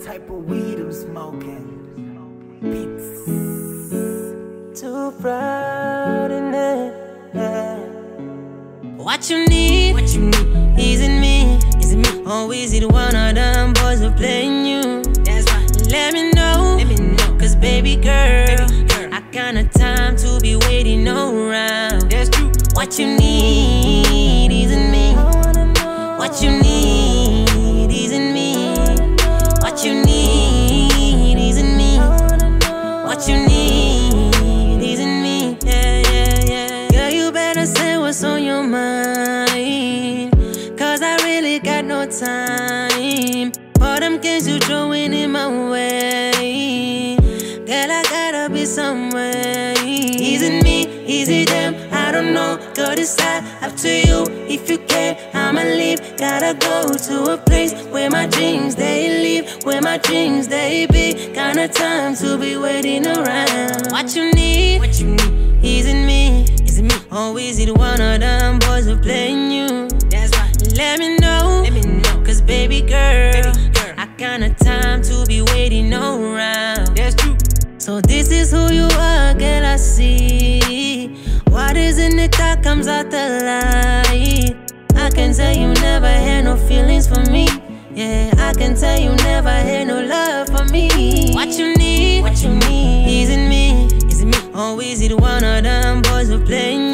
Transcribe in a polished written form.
type of weed I'm smoking. Beats. Too proud in it. What you need? Is it me? Or is it one of them boys who playing you? That's right. Let me know. Cause baby girl, I got no time to be waiting around. That's true. What you need isn't me. What you need isn't me. What you need isn't me. What you need isn't me. Yeah. Girl, you better say what's on your mind, cause I really got no time for them games you throwing in my way. Girl, I gotta be somewhere. Is it me? Is it them? I don't know. Go decide, up to you. If you can, I'ma leave. Gotta go to a place where my dreams they live, where my dreams they be. Kinda time to be waiting around. What you need? Is it me? Or is it one of them boys who playing you? That's right. Let me know. Cause baby girl, I got no time to be waiting around. That's true. So this is who you are, girl, I see. What is in it that comes out the light? I can tell you never had no feelings for me. Yeah, I can tell you never had no love for me. What you need? Is it me? Or is it one of them boys who playing you?